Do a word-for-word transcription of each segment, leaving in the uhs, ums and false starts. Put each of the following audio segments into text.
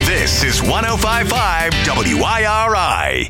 This is one oh five point five W I R I.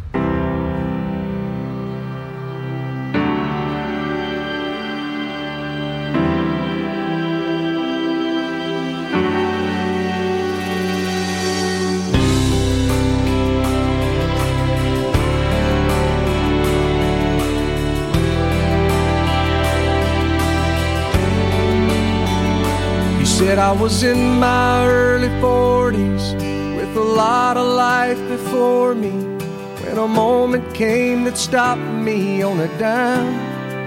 Said I was in my early forties with a lot of life before me when a moment came that stopped me on a dime.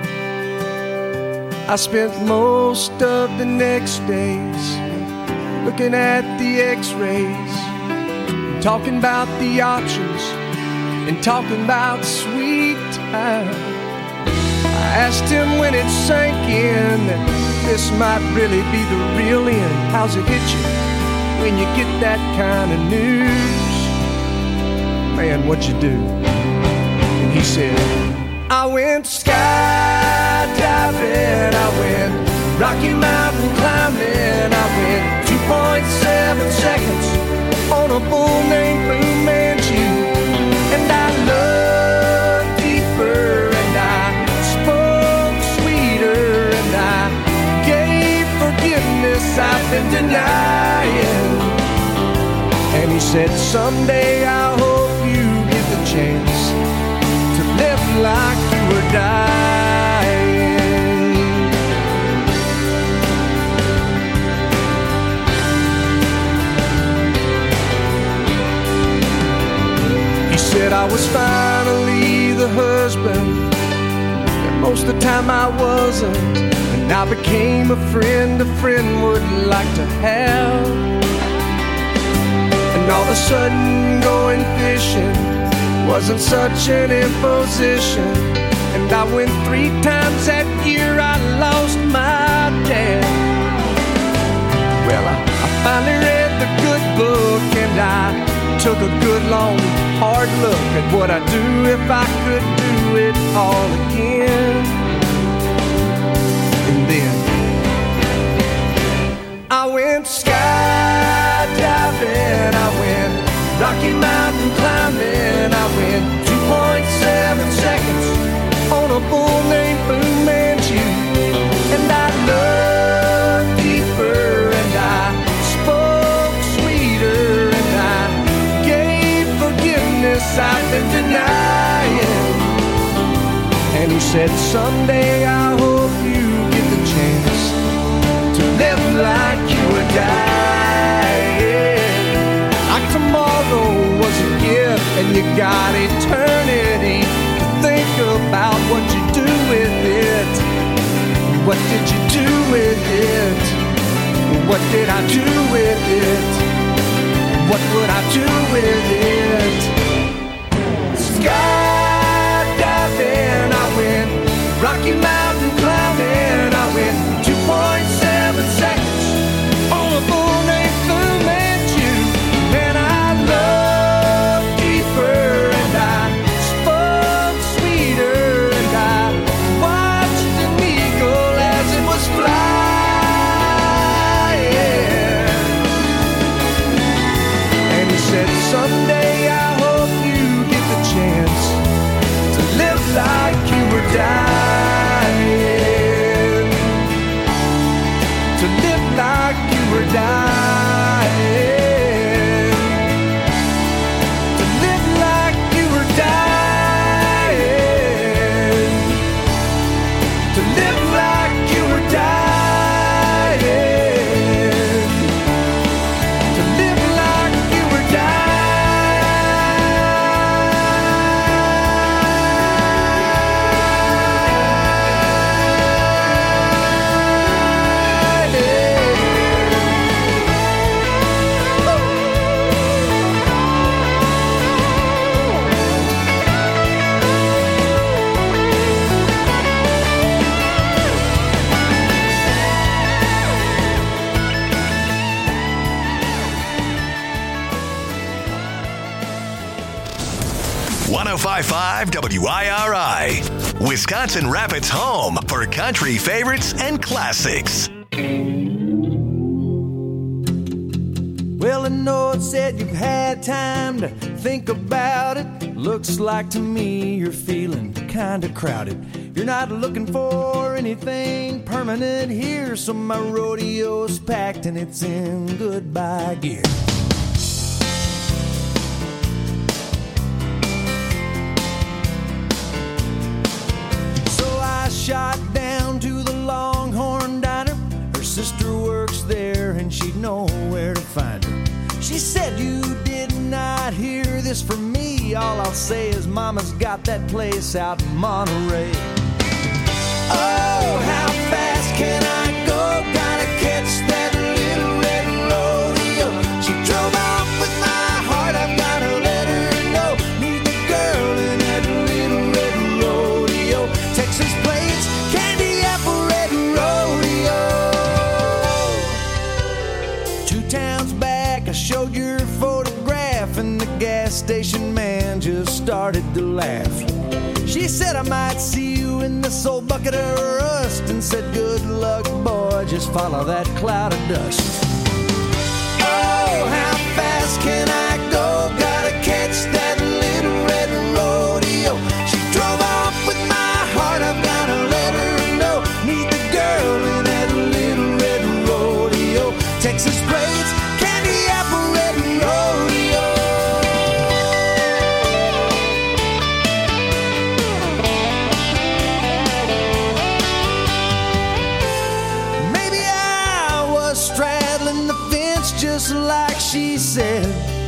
I spent most of the next days looking at the x-rays and talking about the options and talking about sweet time. I asked him when it sank in that this might really be the real end. How's it hit you when you get that kind of news? Man, what'd you do? And he said, I went skydiving, I went Rocky Mountain climbing, I went two point seven seconds on a bull named Blue Manchu, and I loved deeper, and I spoke sweeter, and I forgiveness I've been denying. And he said, someday I hope you get the chance to live like you were dying. He said I was finally the husband that most of the time I wasn't. I became a friend a friend would like to have. And all of a sudden going fishing wasn't such an imposition. And I went three times that year, I lost my dad. Well, I, I finally read the good book, and I took a good long hard look at what I'd do if I could do it all again. And then I went skydiving, I went Rocky Mountain climbing, I went two point seven seconds on a bull named Blue Manchu, and I loved deeper, and I spoke sweeter, and I gave forgiveness I've been denying. And he said, someday I hope you chance to live like you were dying. Like tomorrow was a gift and you got eternity to think about what you do with it. What did you do with it? What did I do with it? What would I do with it? Skydiving, I went Rocky Mountain climbing, I went two point seven seconds on a bull named Blue Manchu, and I loved deeper, and I spoke sweeter, and I watched an eagle as it was flying. And he said, someday I hope you get the chance to live like you were dying. Like you were dying, to live like you were dying, to live like you were dying, to live like you were dying. one oh five point five W I R I, Wisconsin Rapids' home for country favorites and classics. Well, I know it said you've had time to think about it. Looks like to me you're feeling kinda crowded. You're not looking for anything permanent here, so my rodeo's packed and it's in goodbye gear. So I shot down to the Longhorn Diner. Her sister works there and she'd know where to find her. She said, you did not hear this from me. All I'll say is Mama's got that place out in Monterey. Oh, how fast can I go? Gotta catch that little red rodeo. She drove off with my heart, I've gotta let her know. Meet the girl in that little red rodeo. Texas Plains, Candy Apple Red Rodeo. Two towns back, I showed your photograph, and the gas station man just started to laugh. She said I might see you in this old bucket of rust, and said good luck boy, just follow that cloud of dust. Oh, how fast can I go? Gotta catch that little red rodeo. She drove off with my heart, I've gotta let her know. Meet the girl in that little red rodeo. Texas Plains, Candy Apple Red Rodeo. Maybe I was straddling the fence just like she said.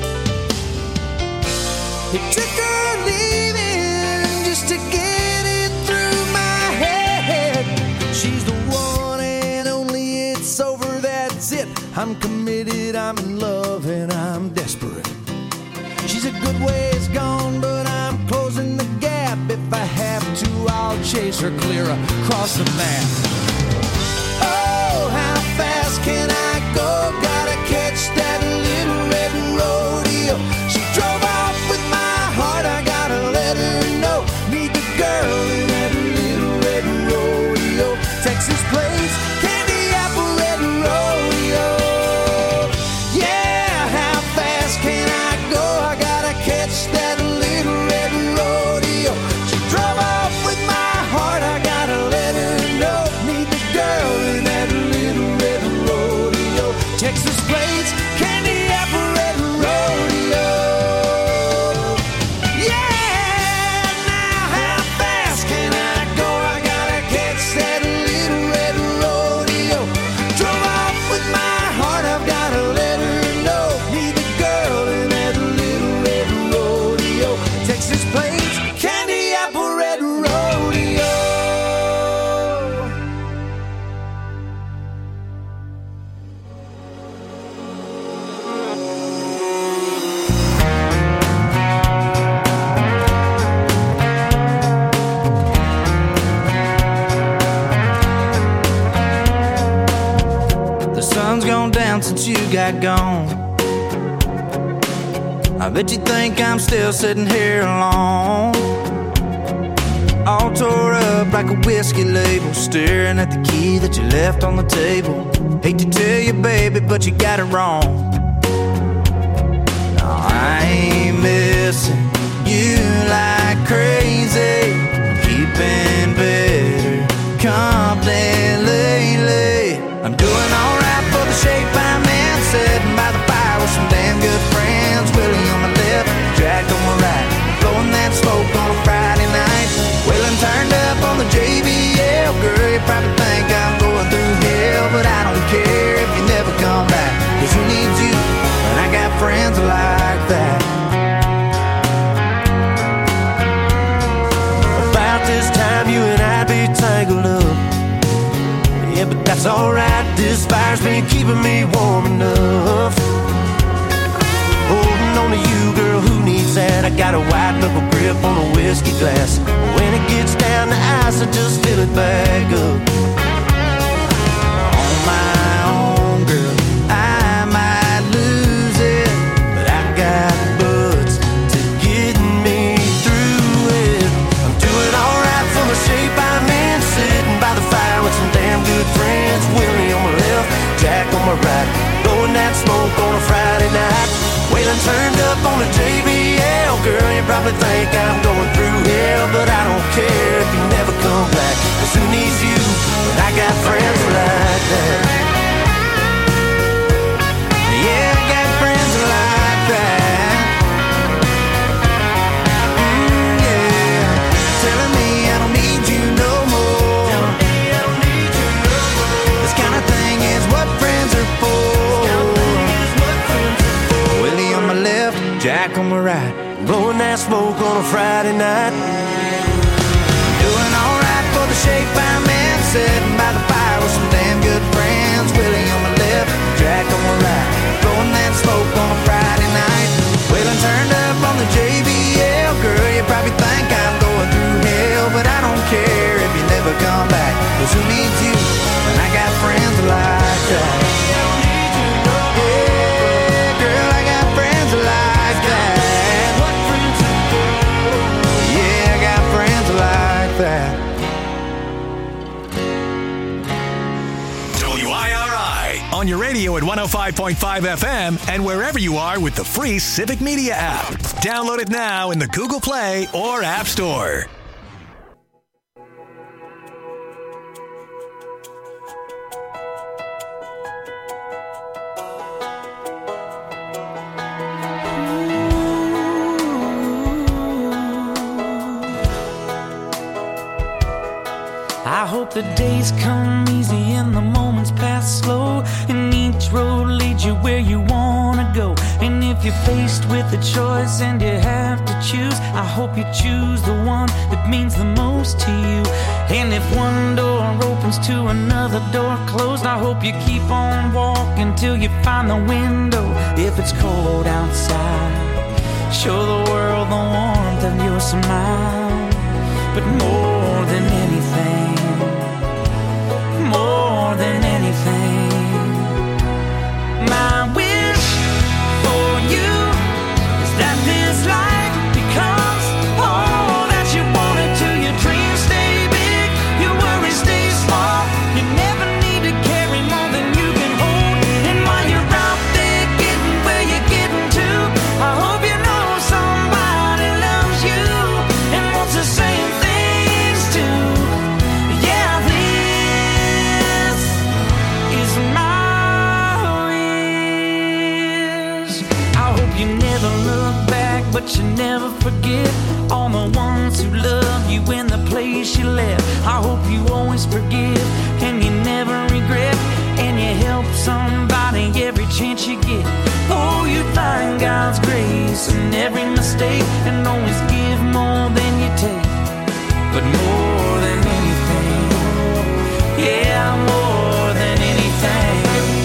It took her leaving just to get it through my head. She's the one and only, it's over, that's it. I'm committed, I'm in love, and I'm desperate. She's a good ways gone, but I'm closing the gap. If I have to, I'll chase her clear across the map. Oh, how fast can I go? Gotta catch that little red rodeo. She drove off with my heart, I gotta let her know. Meet the girl in that little red rodeo. Texas Plains, Candy Apple Red Rodeo. Yeah, how fast can I go? I gotta catch that little red rodeo. She drove off with my heart, I gotta let her know. Meet the girl in that little red rodeo. Texas Plains, Candy Apple Red Rodeo. Yeah, now how fast can I go? I gotta catch that little red rodeo. Drove off with my heart, I've gotta let her know. Meet the girl in that little red rodeo. Texas Plains, Candy Apple Red Rodeo. The sun's gone down since you got gone. I bet you think I'm still sitting here alone, all tore up like a whiskey label, staring at the key that you left on the table. Hate to tell you, baby, but you got it wrong. No, I ain't missing you like crazy. I'm keeping better company lately. I'm doing alright for the shape I'm in, sitting by the fire with some damn good friends. Willie on my left, Jack on my right, blowing that smoke on a Friday night. Wailing turned up on the J B L. Girl, you probably think I'm going through hell, but I don't care if you never come back, 'cause who needs you when I got friends like that? About this time you and I'd be tangled up. Yeah, but that's alright, this fire's been keeping me warm enough. Holding on to you, girl, who needs that? I got a white knuckle grip on a whiskey glass. When it gets down to ice, I just fill it back up. On my own, girl, I might lose it, but I got butts to get me through it. I'm doing alright for the shape I'm in, sitting by the fire with some damn good friends. Willie on my left, Jack on my right, blowing that smoke on a Friday turned up on the J B L. Girl, you probably think I'm going through hell, but I don't care if you never come back. Cause who needs you when I got friends like that? Yeah, I got friends like that. Mm, yeah, telling me I don't need you no more. This kind of thing is what friends are for. Willie on my left, Jack on my right, blowing that smoke on a Friday night. Doing alright for the shape I'm in, sitting by the fire with some damn good friends. Willie on my left, Jack on my right, blowing that smoke on a Friday night. Wheeling turned up on the J B L. Girl, you probably think I'm going through hell, but I don't care if you never come back. Cause who needs you when I got friends like that? Yeah, girl, I got friends like that. Yeah, I got friends like that. W I R I on your radio at one oh five point five F M and wherever you are with the free Civic Media app. Download it now in the Google Play or App Store. I hope the days come easy and the moments pass slow, and each road leads you where you wanna go. And if you're faced with a choice and you have to choose, I hope you choose the one that means the most to you. And if one door opens to another door closed, I hope you keep on walking till you find the window. If it's cold outside, show the world the warmth of your smile. But more than anything, more than anything, my wish for you is that this life becomes all that you want it to. Your dreams stay big, your worries stay small. You never need to carry more than you can hold. And while you're out there getting where you're getting to, I hope you know somebody loves you and wants the same things too. Yeah, this is my wish. I hope you never look back, but you never forget all the ones who love you in the place you left. I hope you always forgive and you never regret, and you help somebody every chance you get. Oh, you find God's grace in every mistake and always give more than you take. But more than anything, yeah, more than anything,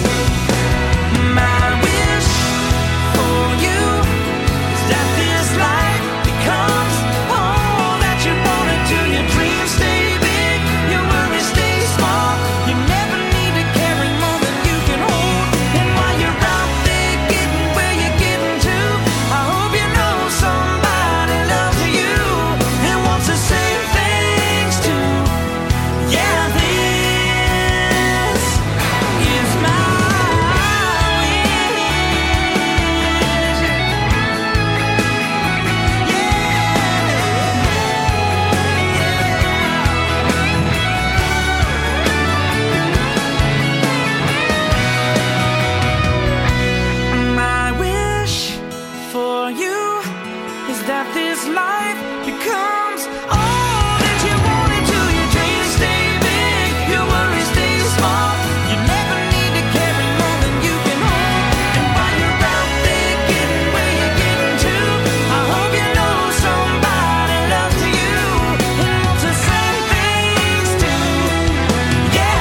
my wish for you is that this life becomes all that you want it to. Your dreams stay big, your worries stay small. You never need to carry more than you can hold. And while you're out there getting where you're getting to, I hope you know somebody loves you and wants the same things too. Yeah, this is my My wish for you is that this life becomes all that you want it to. Your dreams stay big, your worries stay small. You never need to carry more than you can hold. And while you're out there getting where you're getting to, I hope you know somebody loves you and wants the same things too. Yeah,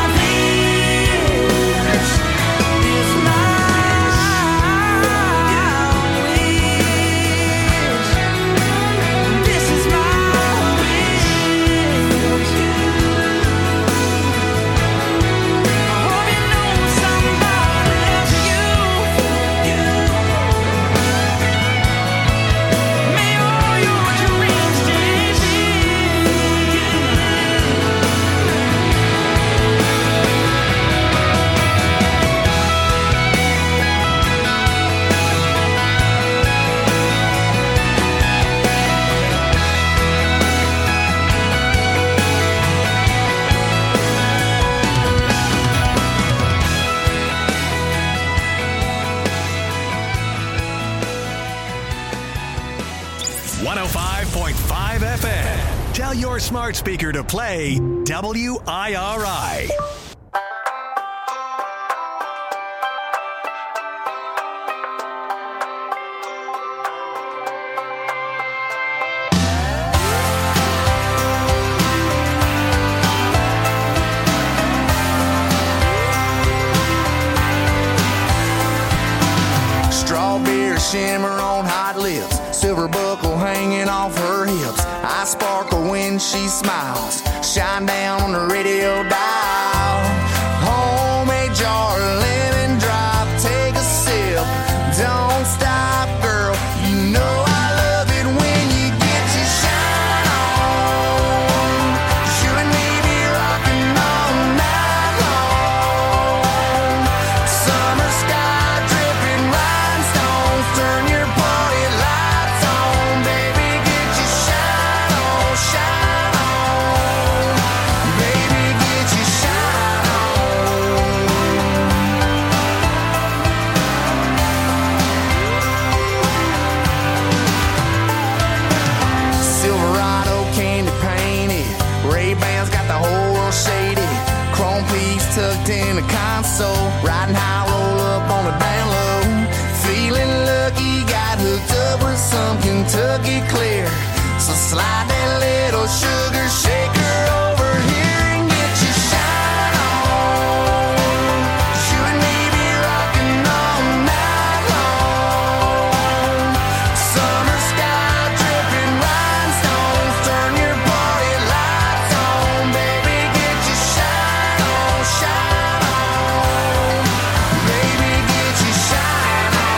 this is my wish. This is my one oh five point five F M. Tell your smart speaker to play W I R I. Strawberry shimmer on hot lips, silver buckle hanging off her hips. I sparkle when she smiles, shine down on the radio dial. Homemade jar, lemon drop, take a sip. Don't stop, girl, you know I love it when you get your shine on. You and me be rocking all night long. Summer sky dripping rhinestones, turn your party lights on. Baby, get your shine on, shine on. Baby, get your shine on. Silverado candy painted, Ray-Bans got the whole world shaded. Chrome piece tucked in the console, riding high, roll up on the down low. Feeling lucky, got hooked up with some Kentucky clear. So slide that little sugar shaker over here and get your shine on. You and me be rocking all night long. Summer sky dripping rhinestones, turn your party lights on. Baby, get your shine on, shine on. Baby, get your shine on.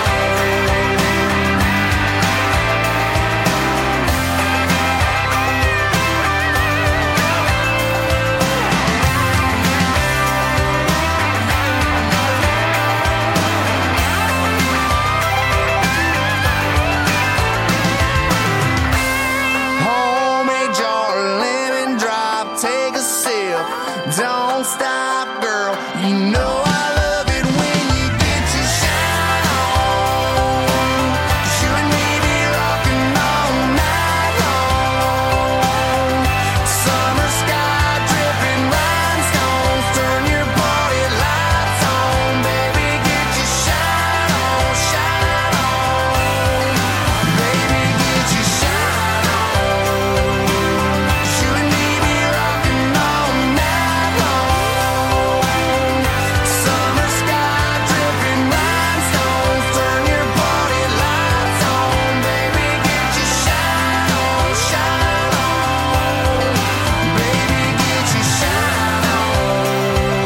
Homemade jar, lemon drop, take a sip. Don't stop, girl. You know I love it when you get your shine on. You and me be rocking all night long. Summer sky dripping rhinestones, turn your party lights on. Baby, get your shine on, shine on. Baby, get your shine on. You and me be rocking all night long. Summer sky dripping rhinestones, turn your party lights on. Baby, get your shine on, shine on. Baby, get your shine on.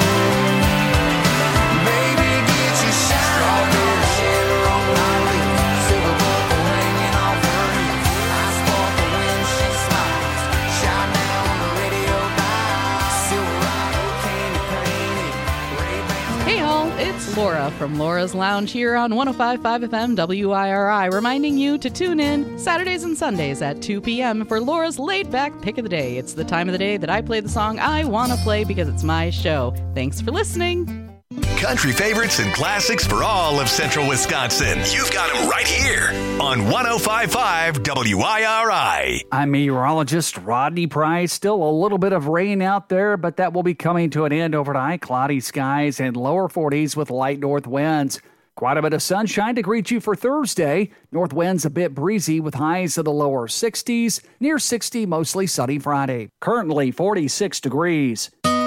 Baby, get your shine on. Strawberry shimmer on my lips, silver buckle hanging off her hips. I sparkle when she smiles, shine down on the radio dial. Silverado candy painted, Ray-Bans. Hey all, it's Laura from Laura's Lounge here on one oh five point five F M W I R I, reminding you to tune in Saturdays and Sundays at two p.m. for Laura's laid-back pick of the day. It's the time of the day that I play the song I want to play because it's my show. Thanks for listening. Country favorites and classics for all of central Wisconsin. You've got them right here on one oh five point five W I R I. I'm meteorologist Rodney Price. Still a little bit of rain out there, but that will be coming to an end overnight. Cloudy skies and lower forties with light north winds. Quite a bit of sunshine to greet you for Thursday. North winds a bit breezy with highs of the lower sixties. Near sixty, mostly sunny Friday. Currently forty-six degrees.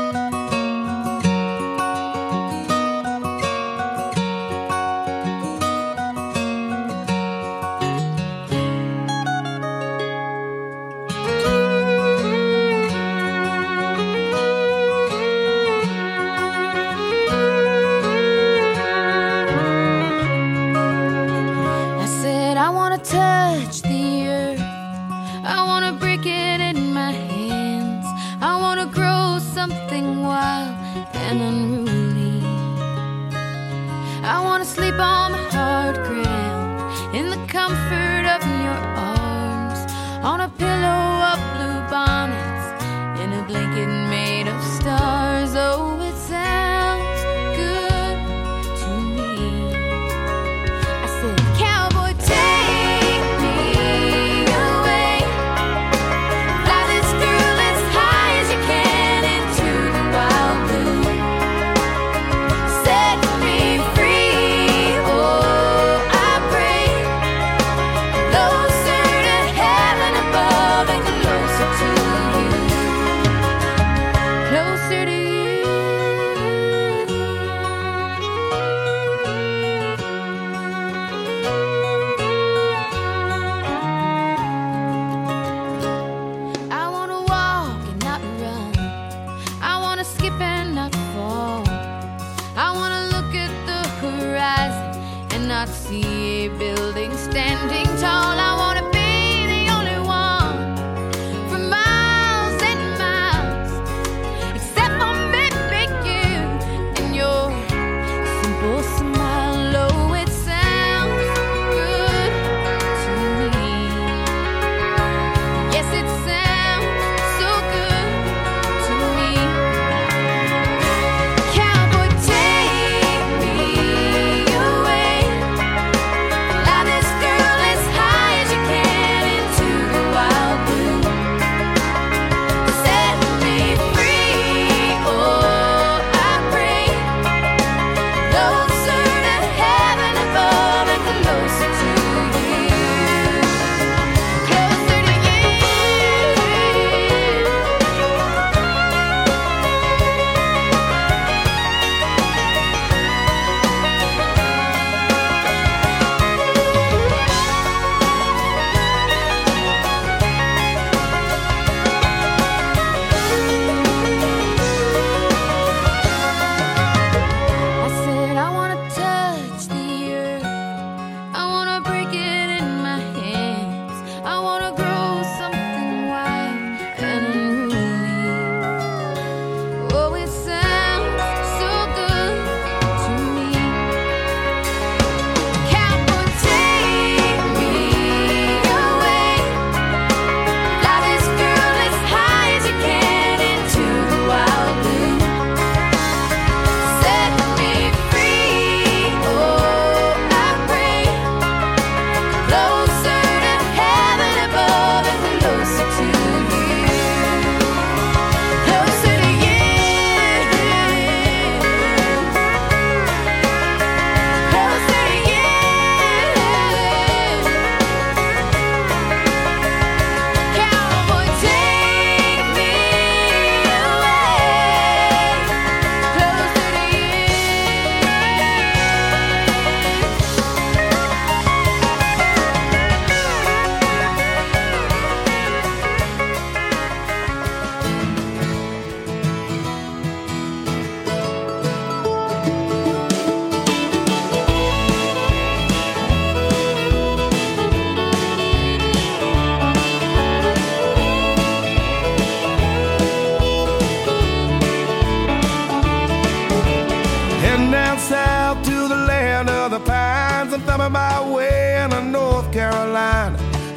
I said I wanna touch the earth, I wanna break it in my hands, I wanna grow something wild and unruly, I wanna sleep on the hard ground in the comfort of your arms, on a pillow of blue bonnets, in a blanket made of stars. Oh, it sounds good to me. I said, cowboy, take me away.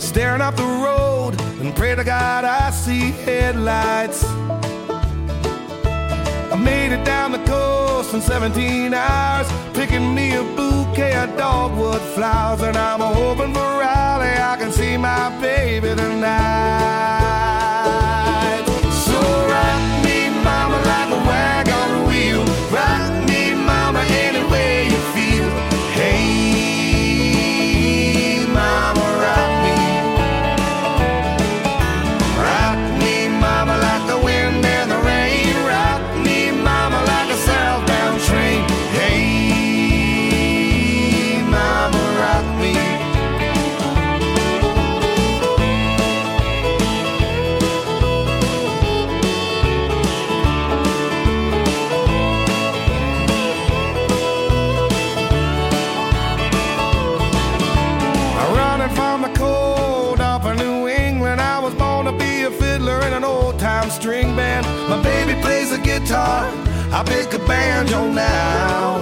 staring up the road and pray to God I see headlights. I made it down the coast in seventeen hours, picking me a bouquet of dogwood flowers, and I'm hoping for Raleigh I can see my baby tonight. So rock me, mama, like a wagon wheel. Rock me, mama, any way you feel. Hey, mama, rock me. Rock me, mama, like the wind and the rain. Rock me, mama, like a southbound train. Hey, mama, rock me. Running from the cold up in New England, I was born to be a fiddler in an old-time string band. My baby plays the guitar, I pick a banjo now.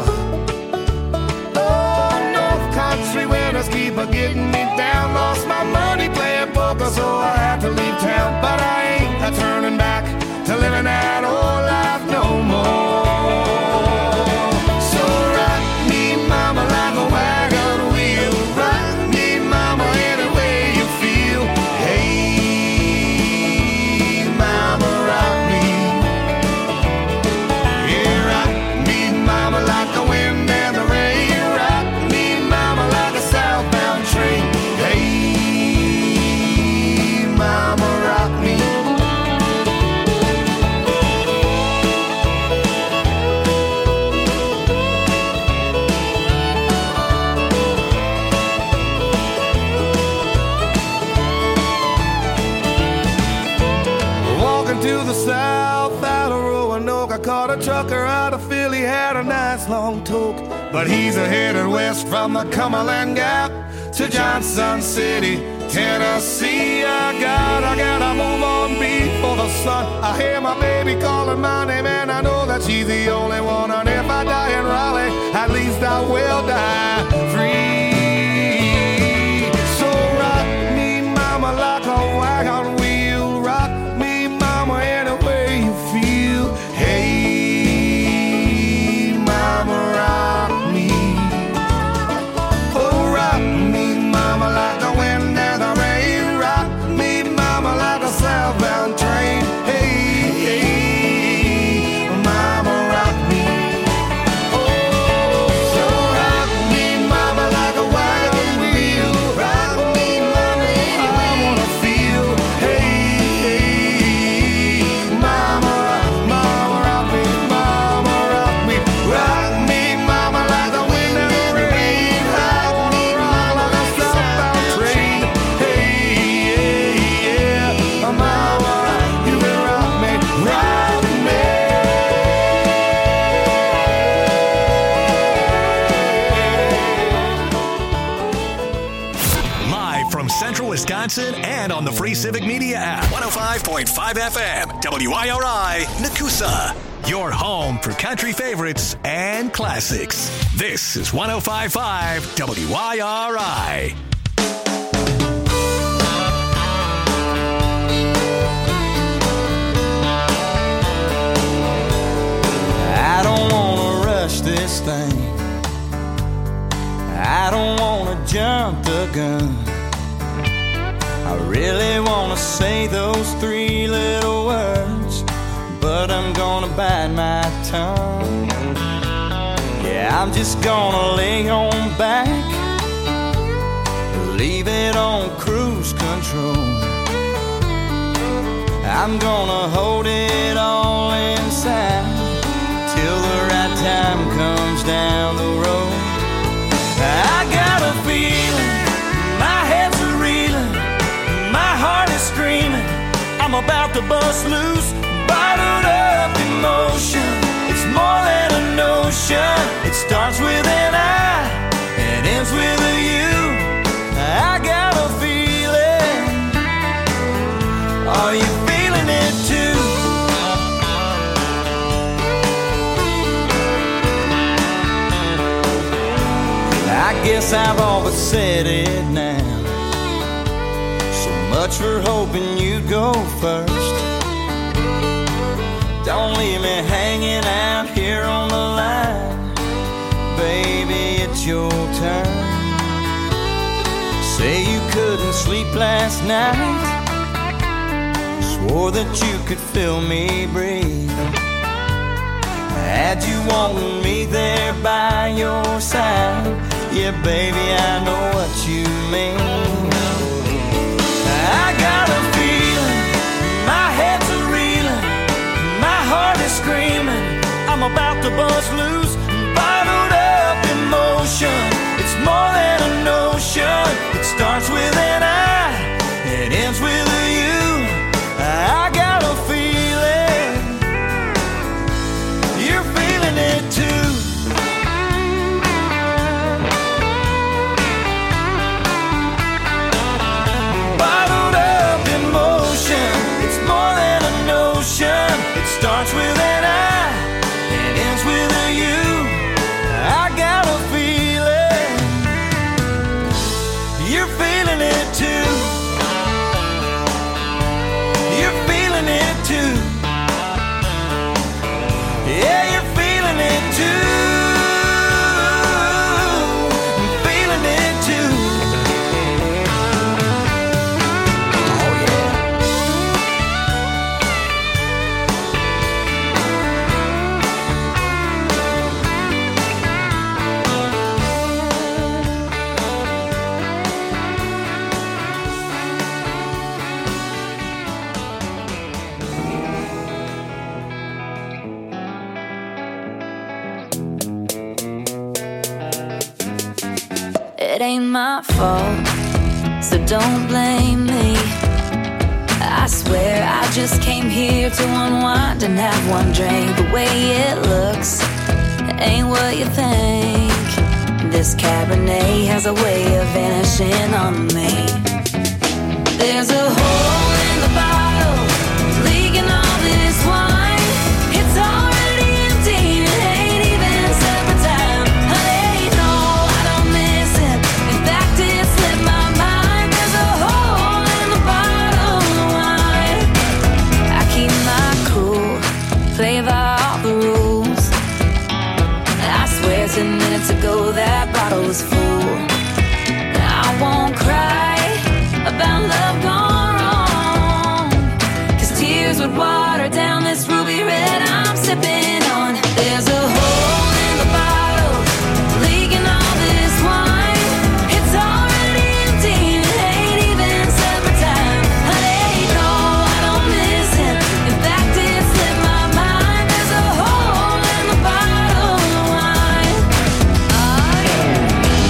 Oh, North Country winters keep a getting me down. Lost my money playing poker, so I had to leave town. But I ain't a turning back to living that old life no more. So rock me, mama, like a wagon wheel. Rock me, mama, any way you feel. Hey, mama, rock me. Yeah, rock me, mama, like the wind and the rain. Rock me, mama, like a southbound train. Hey, mama, rock me. Walking to the south out of Roanoke, I caught a trucker out of Philly, had a nice long toke. But he's a headed west from the Cumberland Gap to Johnson City, Tennessee. I gotta, gotta move on before the sun. I hear my baby calling my name, and I know that she's the only one. And if I die in Raleigh, at least I will die free. So rock me, mama, like a wagon wheel. Rock me, mama, any way you feel. Hey, mama, rock me. Oh, rock me, mama, like the wind and the rain. Rock me, mama, like a southbound train. Hey, hey, mama, rock me. Oh, so rock me, mama, like a wagon wheel. Rock me, mama, I wanna feel. Hey, hey, mama, mama, rock me, mama, rock me. Rock me, mama, like the wind and the rain. Rock me, mama, like a southbound train. Hey, yeah, yeah, mama, you can rock me, rock me. Live from central Wisconsin and on the free Civic Media app. one oh five point five F M, W I R I, Nakusa. Your home for country favorites and classics. This is one oh five point five W I R I. I don't wanna rush this thing. I don't wanna jump the gun. I really wanna say those three little words, but I'm gonna bite my tongue. Yeah, I'm just gonna lay on back, leave it on cruise control. I'm gonna hold it all inside till the right time comes down the road. I got a feeling, my head's a reeling, my heart is screaming, I'm about to bust loose, bottled up emotion. It's more than a notion. It starts with an I and ends with a you. I got a feeling. Are you feeling it too? I guess I've all but said it now. much for hoping you'd go first. Don't leave me hanging out here on the line. Baby, it's your turn. Say you couldn't sleep last night. Swore that you could feel me breathe. Had you wanting me there by your side. Yeah, baby, I know what you mean. I got a feeling, my head's a reeling, my heart is screaming, I'm about to bust loose. Bottled up emotion, it's more than a notion. It starts with an I, it ends with a you. I got a feeling, you're feeling it too. Bottled up emotion, it's more than a notion. It starts with an I, it ends with a you. I got a feeling, you're feeling it too. You're feeling it too. Yeah, you're feeling it too. I'm feeling it too. Oh yeah. It ain't my fault, so don't blame me. I swear I just came here to unwind and have one drink. The way it looks ain't what you think. This Cabernet has a way of vanishing on me. There's a hole in the bottle, leaking all this wine. It's already empty, it ain't even supper time. Honey, no, I don't miss it. In fact, it slipped my mind. There's a hole in the bottle of wine. I keep my cool, play by all the rules. I swear ten minutes ago that bottle was full. I won't cry about love gone wrong, 'cause tears would water down this ruby red I'm sipping on. There's a hole in the bottle, leaking all this wine. It's already empty, it ain't even supper time. Honey, no, I don't miss it. In fact, it slipped my mind. There's a hole in the bottle of wine. Oh yeah.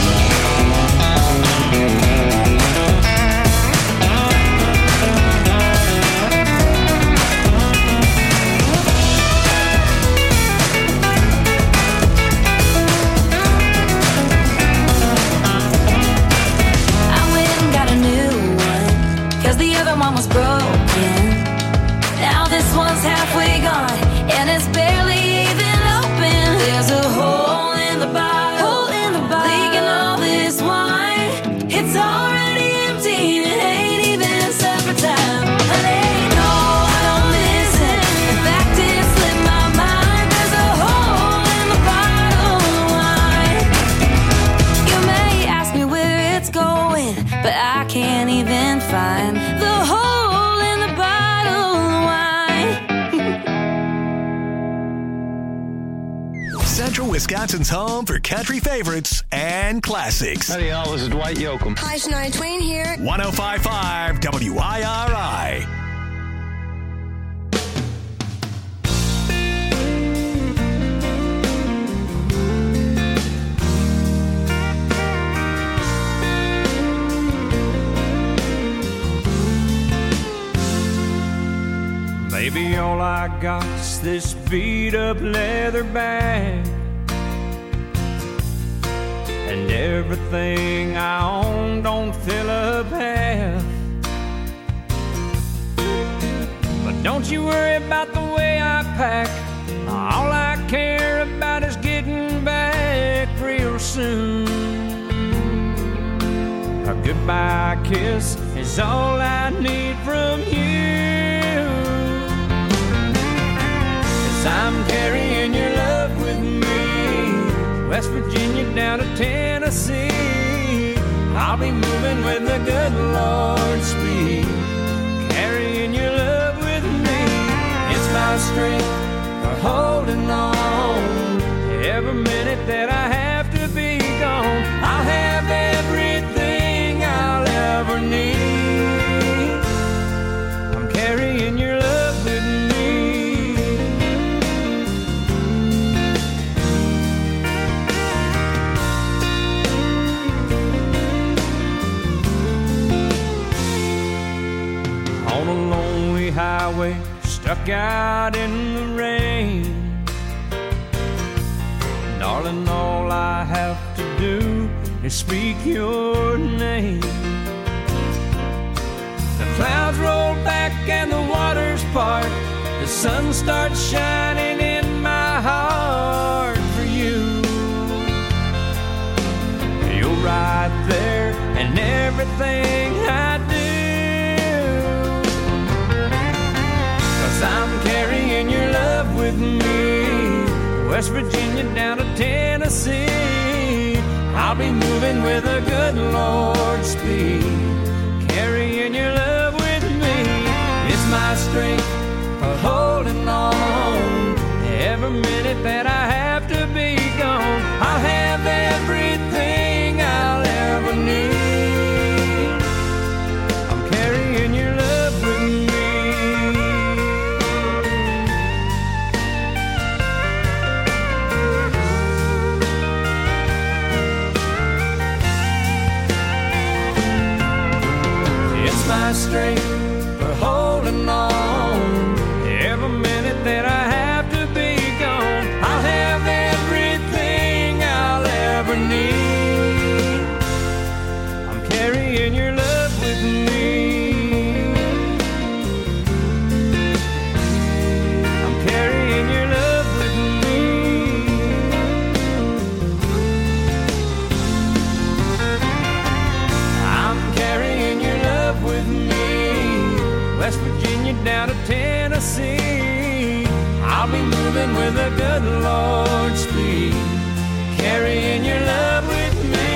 I went and got a new one, 'cause the other one was broken. Now this one's halfway gone, and it's barely even open. There's a hole in the bottle, hole in the bottle, leaking all this wine. It's already empty, it ain't even supper time. Honey, no, I don't miss it. In fact, it slipped my mind. There's a hole in the bottle of wine. You may ask me where it's going, but I can't even find the hole in the bottle of wine. Central Wisconsin's home for country favorites and classics. Howdy, y'all. This is Dwight Yoakam. Hi, Shania Twain here. one oh five point five W I R I. Maybe all I got's this beat up leather bag, and everything I own don't fill up half. But don't you worry about the way I pack. All I care about is getting back real soon. I goodbye kiss is all I need from you. 'Cause I'm carrying your love with me, West Virginia down to Tennessee. I'll be moving with the good Lord's speed, carrying your love with me. It's my strength for holding on. Every minute that I have to be gone, I'll have everything I'll ever need. I'm carrying your love with me. On a lonely highway, stuck out in the rain, darling, all I have to do is speak your name. The clouds roll back and the waters part, the sun starts shining in my heart for you. You're right there in everything I do, 'cause I'm carrying your love with me, West Virginia down to Tennessee. I'll be moving with a good Lord's speed, carrying your love with me. It's my strength for holding on. Every minute that I have to be gone, I'll have everything I'll ever need. I'm carrying your love with me. My strength for holding on. Every minute that I have to be gone, I'll have everything I'll ever need. I'm carrying your love with me. I'm carrying your love with me. I'm carrying your love with me, West Virginia down to Tennessee. I'll be moving with a good Lord's speed, carrying your love with me.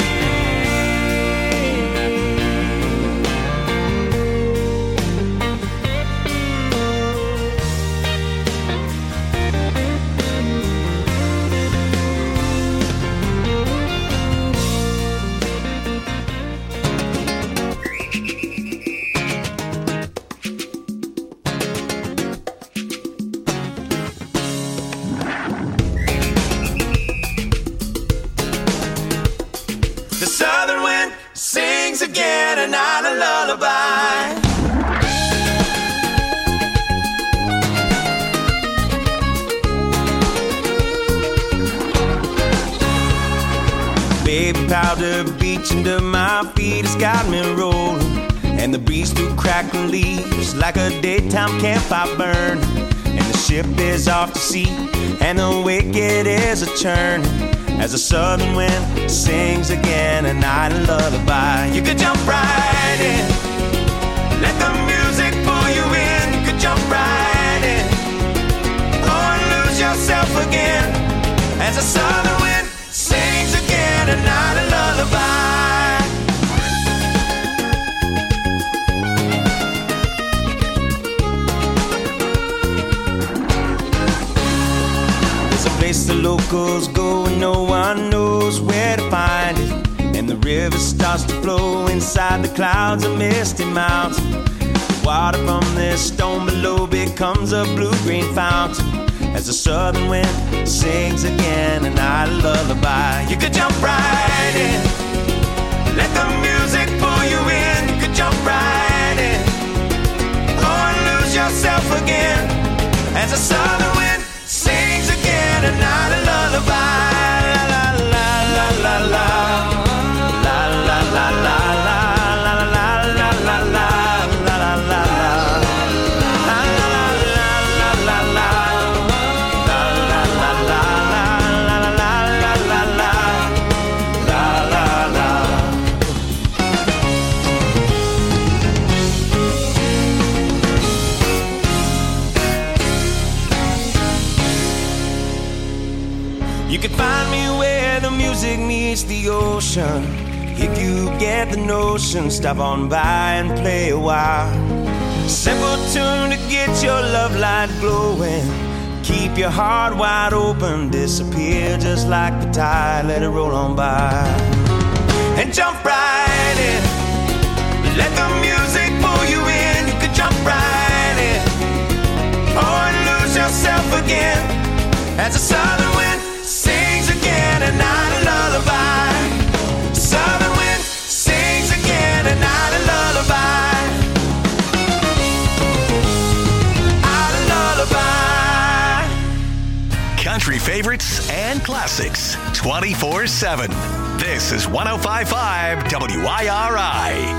Again, another lullaby. Baby powder beach under my feet has got me rolling, and the breeze through crackling leaves like a daytime campfire burn. And the ship is off to sea, and the wicked is a churn, as the southern wind sings again a night lullaby. You could jump right in, let the music pull you in. You could jump right in, or lose yourself again, as the southern wind sings again a night lullaby. There's a place the locals go and no one knows where to find it, and the river starts to flow inside the clouds of misty mountain. The water from this stone below becomes a blue-green fountain, as the southern wind sings again a night lullaby. You could jump right in, let the music pull you in. You could jump right in, or lose yourself again, as the southern wind sings again a night lullaby. La la la la la la la la la la la la la la la. can find me where the music meets the ocean. If you get the notion, stop on by and play a while. Simple tune to get your love light glowing. Keep your heart wide open, disappear just like the tide, let it roll on by. And jump right in, let the music pull you in. You can jump right in, or lose yourself again, as the southern wind sings again, a night of lullaby. Southern wind sings again, a night of lullaby. Night of lullaby. Country favorites and classics twenty-four seven. This is one oh five point five W I R I.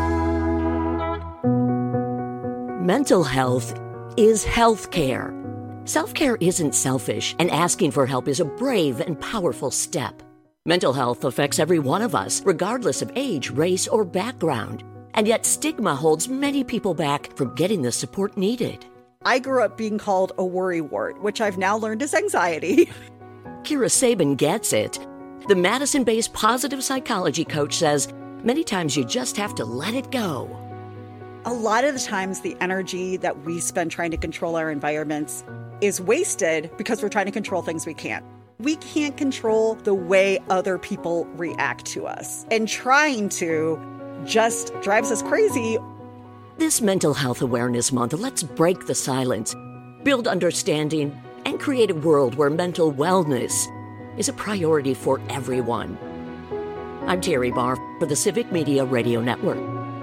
Mental health is health care. Self-care isn't selfish, and asking for help is a brave and powerful step. Mental health affects every one of us, regardless of age, race, or background. And yet stigma holds many people back from getting the support needed. I grew up being called a worrywart, which I've now learned is anxiety. Kira Sabin gets it. The Madison-based positive psychology coach says many times you just have to let it go. A lot of the times the energy that we spend trying to control our environments is wasted because we're trying to control things we can't. We can't control the way other people react to us. And trying to just drives us crazy. This Mental Health Awareness Month, let's break the silence, build understanding, and create a world where mental wellness is a priority for everyone. I'm Terry Barr for the Civic Media Radio Network.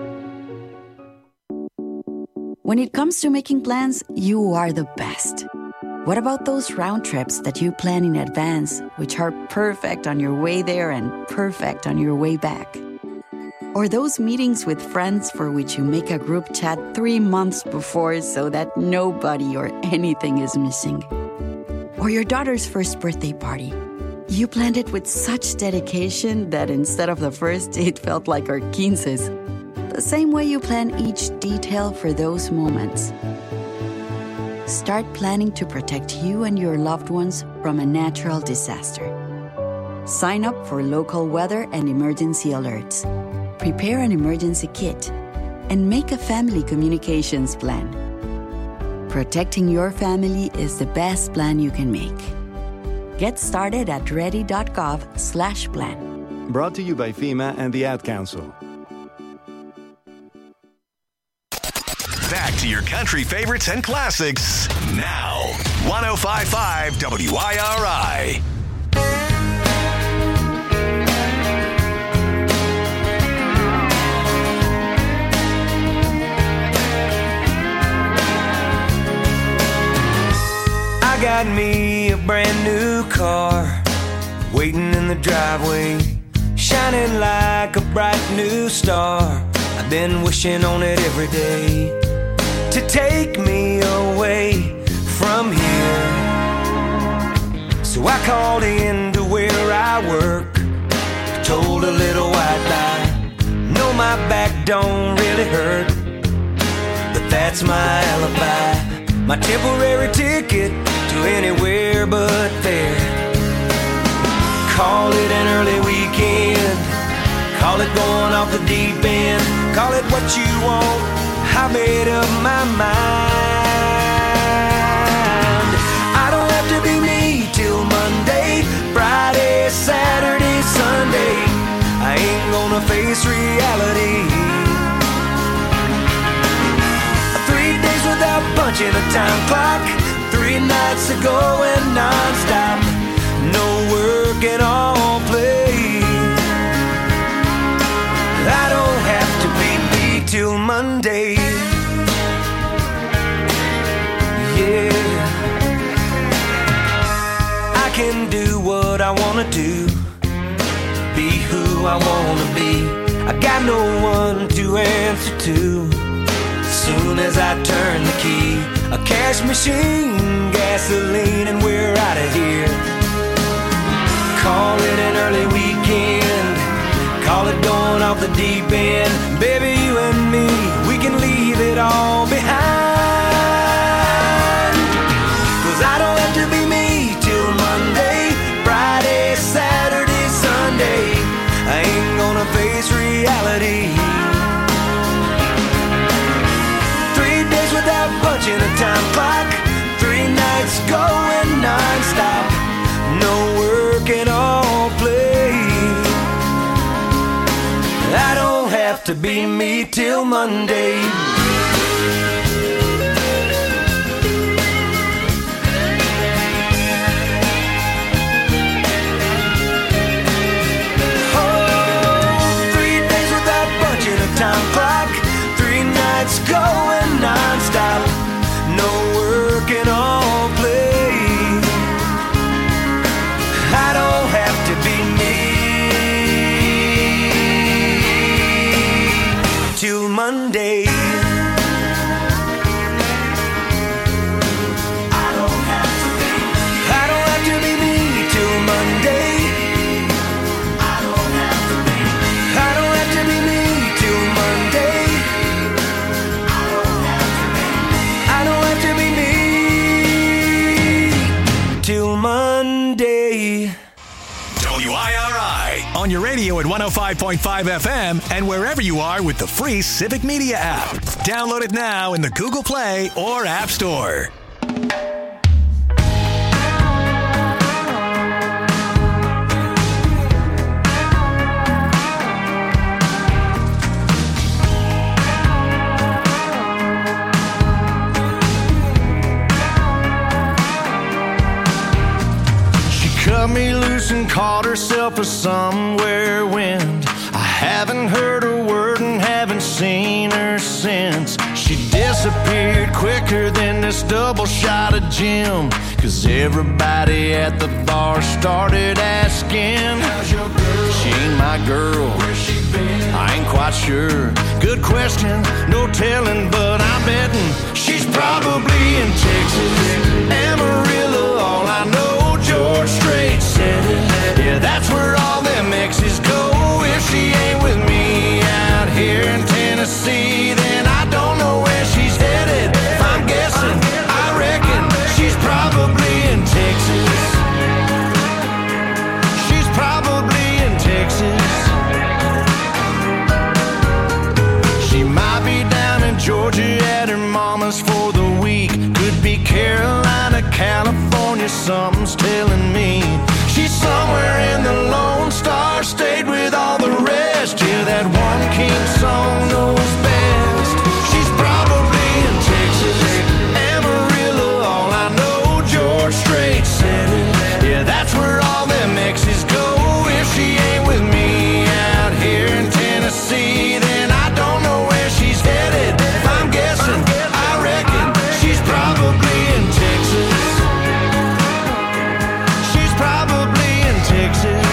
When it comes to making plans, you are the best. What about those round trips that you plan in advance, which are perfect on your way there and perfect on your way back? Or those meetings with friends for which you make a group chat three months before so that nobody or anything is missing? Or your daughter's first birthday party. You planned it with such dedication that instead of the first, it felt like our quinces. The same way you plan each detail for those moments. Start planning to protect you and your loved ones from a natural disaster. Sign up for local weather and emergency alerts. Prepare an emergency kit. And make a family communications plan. Protecting your family is the best plan you can make. Get started at ready.gov slash plan. Brought to you by FEMA and the Ad Council. Back to your country favorites and classics now. one oh five point five W I R I. I got me a brand new car waiting in the driveway, shining like a bright new star. I've been wishing on it every day to take me away from here. So I called in to where I work, told a little white lie. No, my back don't really hurt, but that's my alibi, my temporary ticket to anywhere but there. Call it an early weekend, call it going off the deep end, call it what you want, I made up my mind. I don't have to be me till Monday, Friday, Saturday, Sunday. I ain't gonna face reality. Three days without punching a time clock, three nights ago and non-stop, no work and all play. I don't have to be me till Monday. Yeah, I can do what I wanna do, be who I wanna be. I got no one to answer to. Soon as I turn the key, a cash machine, gasoline, and we're out of here. Call it an early weekend, call it going off the deep end. Baby, you and me, we can leave it all behind. Cause I don't have to be me till Monday, Friday, to be me till Monday. Time clock, three nights going non-stop, no work and all play. I don't have to be me till Monday. I don't have to be, I don't have to be me till Monday. I don't have to be, I don't have to be me. Monday, I don't have to be, I don't have to be me till Monday. W I R I on your radio at one oh five point five F M and wherever you are with the free Civic Media app. Download it now in the Google Play or App Store. Cut me loose and caught herself a somewhere wind. I haven't heard a word and haven't seen her since. She disappeared quicker than this double shot of gin. Cause everybody at the bar started asking, how's your girl? She ain't my girl. Where's she been? I ain't quite sure. Good question, no telling, but I'm betting she's probably in Texas. Amarillo, all I know. George Strait said it. Yeah, that's where all them exes go. If she ain't with me out here in Tennessee, then I don't know where she's headed. If I'm guessing, I reckon she's probably in Texas. She's probably in Texas. She might be down in Georgia at her mama's for the week. Could be Carolina, California, something's telling me. She's somewhere in the Lone Star State with all the rest. Yeah, that one king song knows best. She's probably in Texas, Amarillo, all I know. George Strait said it. Yeah, that's where all them exes go. If she ain't with me out here in Tennessee, then I don't know where she's headed. If I'm guessing, I reckon she's probably in Texas. She's probably in Texas.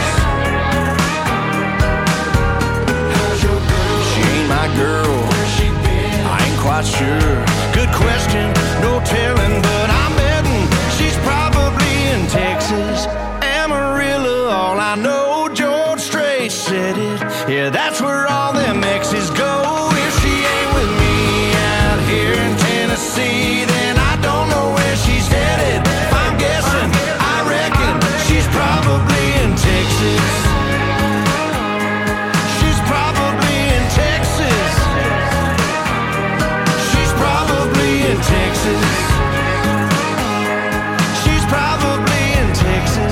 How's your girl? She ain't my girl. Where's she been? I ain't quite sure. Good question, no telling, but I'm betting she's probably in Texas. Amarillo, all I know. George Strait said it. Yeah, that's where all them exes go. If she ain't with me out here in Tennessee, then I don't know where she's headed. If I'm guessing, I reckon she's probably in Texas. She's probably in Texas. She's probably in Texas. She's probably in Texas.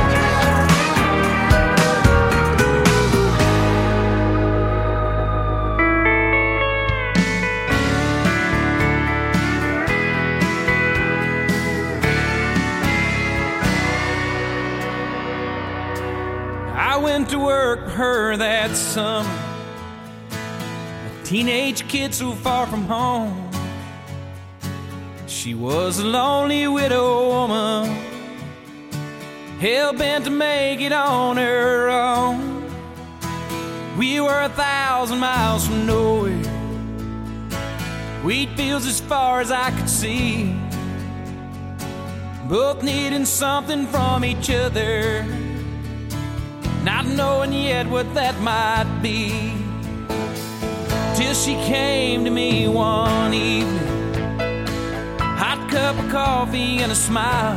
I went to work for her that summer, a teenage kid so far from home. She was a lonely widow woman, hell-bent to make it on her own. We were a thousand miles from nowhere, wheat fields as far as I could see, both needing something from each other, not knowing yet what that might be. Till she came to me one evening, hot cup of coffee and a smile,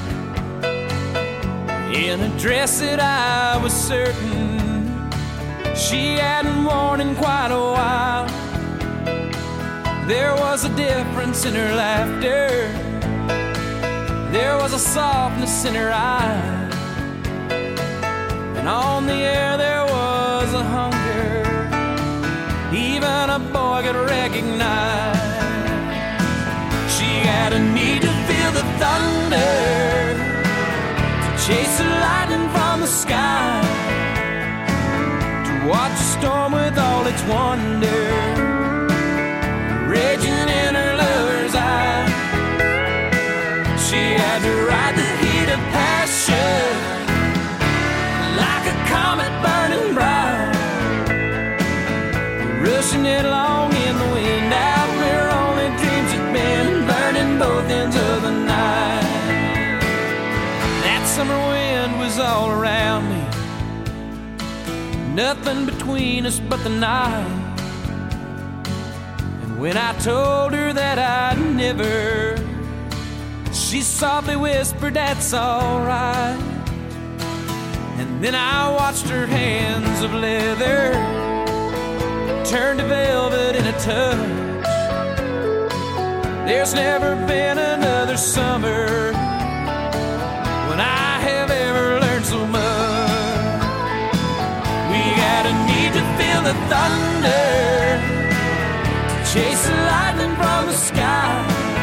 in a dress that I was certain she hadn't worn in quite a while. There was a difference in her laughter, there was a softness in her eyes, and on the air there was a hunger could recognize. She had a need to feel the thunder, to chase the lightning from the sky, to watch the storm with all its wonder raging in her lover's eye. She had to ride the heat of passion like a comet burning bright, rushing it along in the wind out where only dreams had been, burning both ends of the night. That summer wind was all around me, nothing between us but the night. And when I told her that I'd never, she softly whispered, "That's alright." And then I watched her hands of leather turn to velvet in a touch. There's never been another summer when I have ever learned so much. We had a need to feel the thunder, to chase the lightning from the sky,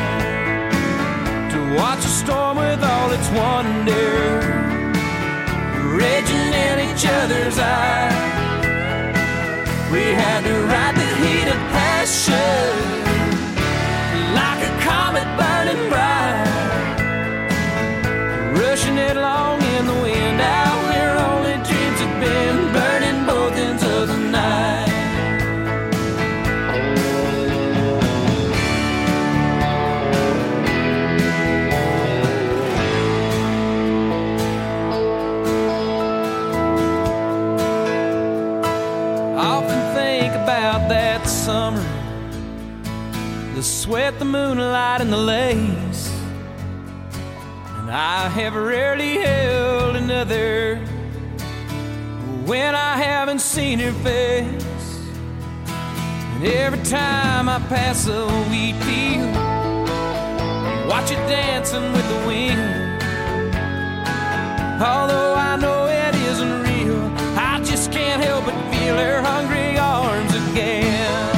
to watch a storm with all its wonder raging in each other's eyes. We had to ride the heat of passion like a comet burning bright, rushing it along in the wind out where only dreams had been, burning both ends of the night. That summer, the sweat, the moonlight, and the lace, and I have rarely held another when I haven't seen her face. And every time I pass a wheat field, watch it dancing with the wind. Although I know it isn't real, I just can't help but feel her hungry arms again.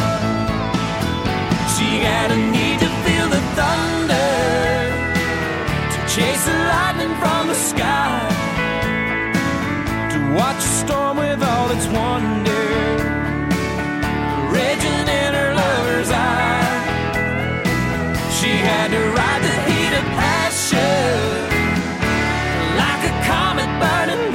She had a need to feel the thunder, to chase the lightning from the sky, to watch a storm with all its wonder raging in her lover's eye. She had to ride the heat of passion like a comet burning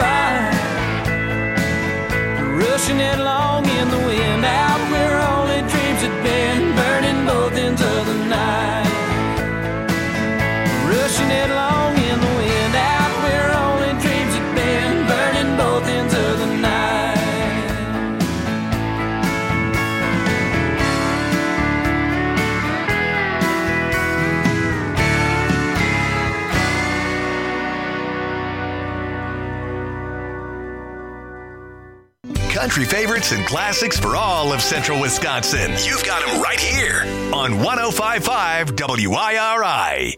bright, rushing it along in the wind out where only dreams had been, burning both ends of the night, rushing it along in the wind out where only dreams had been, burning both ends of the night. Country favorites and classics for all of Central Wisconsin. You've got them right here on one oh five point five W I R I.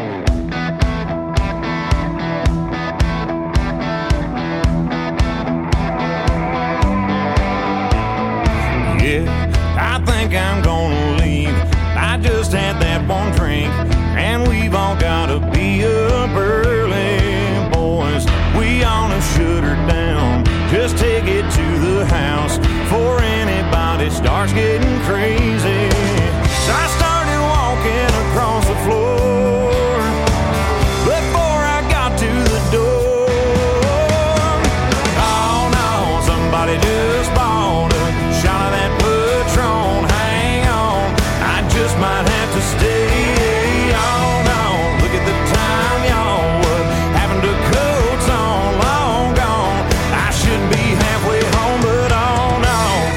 Yeah, I think I'm gonna leave. I just had that one drink, and we've all gotta be up early, boys. We ought to shut her down. Just take it to the house before anybody starts getting crazy. So I started walking across the floor before I got to the door. Oh no, somebody just bought a shot of that Patron. Hang on, I just might have to stay. Oh no, look at the time, y'all. What happened to coats on long gone? I should be halfway home, but oh no.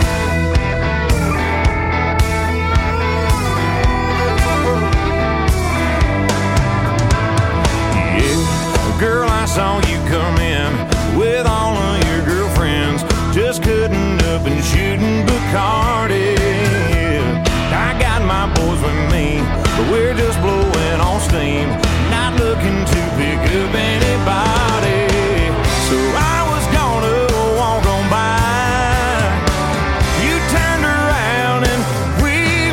Yeah, girl, I saw you come in with all of your girlfriends, just cutting up and shooting Bacardi. I got my boys with me, but we're just blowing on steam, not looking to pick up anybody. So I was gonna walk on by. You turned around and we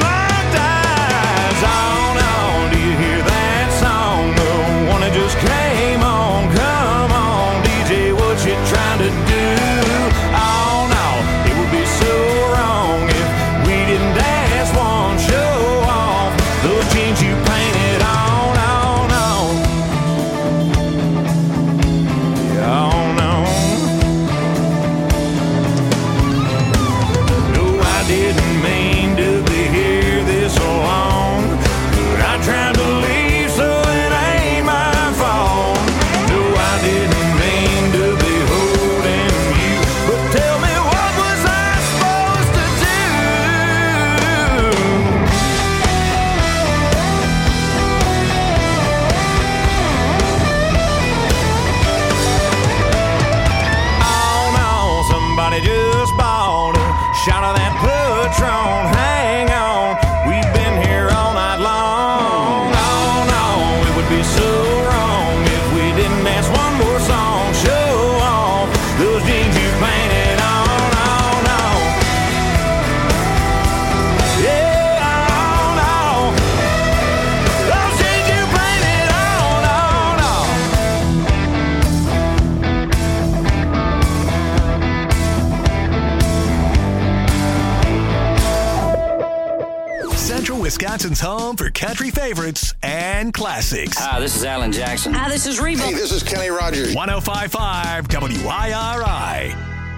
Central Wisconsin's home for country favorites and classics. Hi, this is Alan Jackson. Hi, this is Reba. Hey, this is Kenny Rogers. one oh five point five W I R I.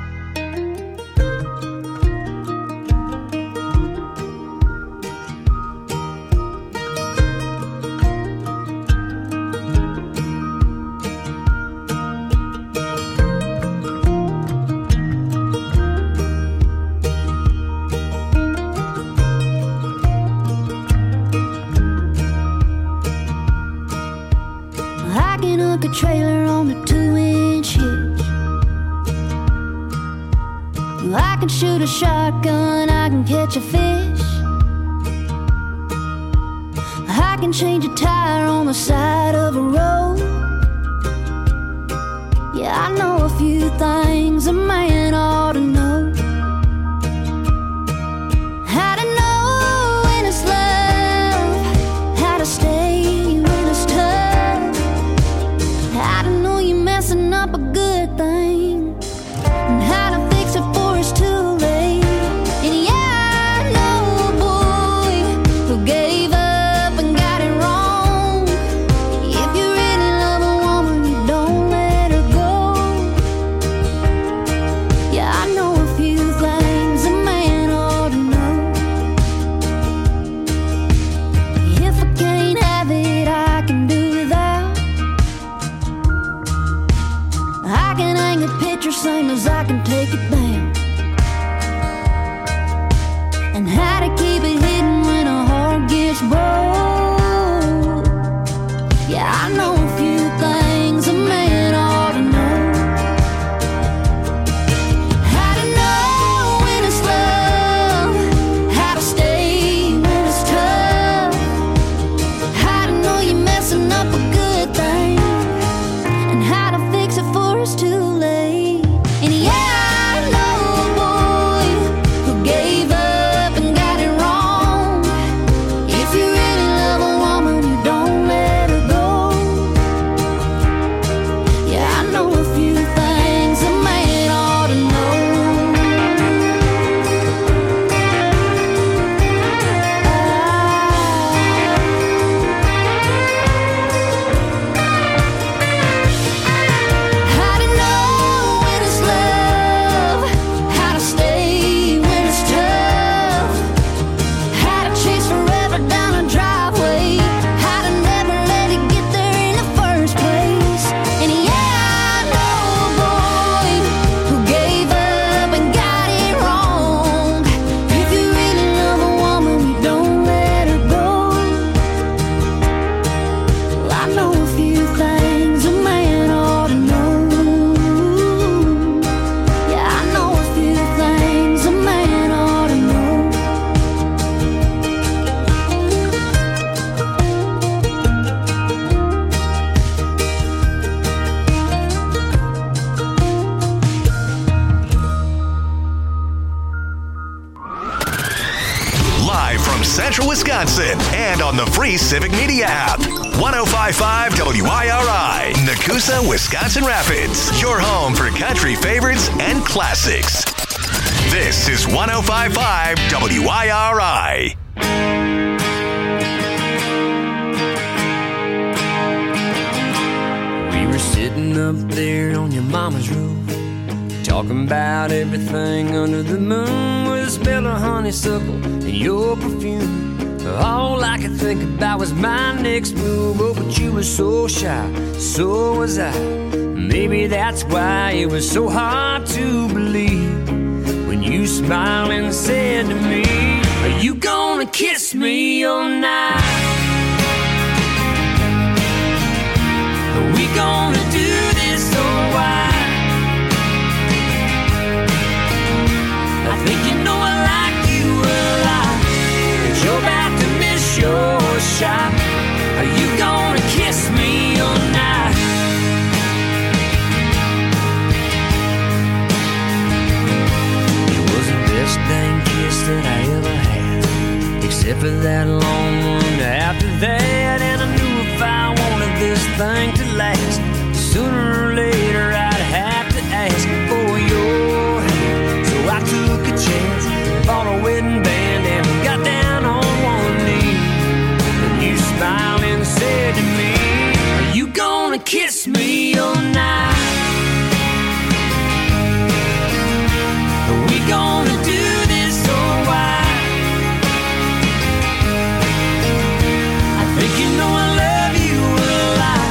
I can hook a trailer on a two-inch hitch. I can shoot a shotgun, I can catch a fish. I can change a tire on the side of a road. Yeah, I know a few things a man ought to know. How to know when it's love, how to stay when it's tough, how to know you're messing up a good thing, and how to fix it before it's too late. And yeah, I know a boy who gave up and got it wrong. If you really love a woman, you don't let her go. Yeah, I know a few things a man ought to know. If I can't have it, I can do without. I can hang a picture same as I can take it down. And how to keep it hidden when a heart gets broke. Yeah, I know a few things a man ought to know. How to know when it's love, how to stay when it's tough, how to know you're messing up a good thing, and how to fix it before it's too late. And yeah, I know a boy who gave up and got it wrong. If you really love a woman, you don't let her go. Yeah, I know a few things a man ought to know. How to know when it's love, how to stay when it's tough, how to chase forever down a driveway, how to never let it get there in the first place. And yeah, I know a boy who gave up and got it wrong. If you really love a woman, you don't let her go. Well, I know a few things a man ought to know. Yeah, I know a few things a man ought to know. Live from Central Wisconsin and on the free Civic Media app. one oh five point five W I R I, Nakusa, Wisconsin Rapids. Your home for country favorites and classics. This is one oh five point five W I R I. We were sitting up there on your mama's roof, talking about everything under the moon, with a smell of honeysuckle and your perfume. All I could think about was my next move. Oh, but you were so shy, so was I. Maybe that's why it was so hard to believe when you smiled and said to me, are you gonna kiss me all night? Are we gonna do this or why? I think you know I like you a lot, but you're about to miss your shot. Are you gonna kiss me all night? It was the best dang kiss that I ever had, except for that long one after that.